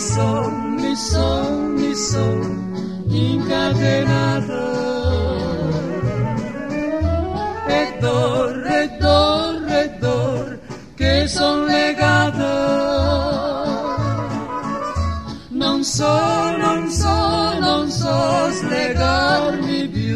mi son incatenato e dor che son legato, non so slegarmi più.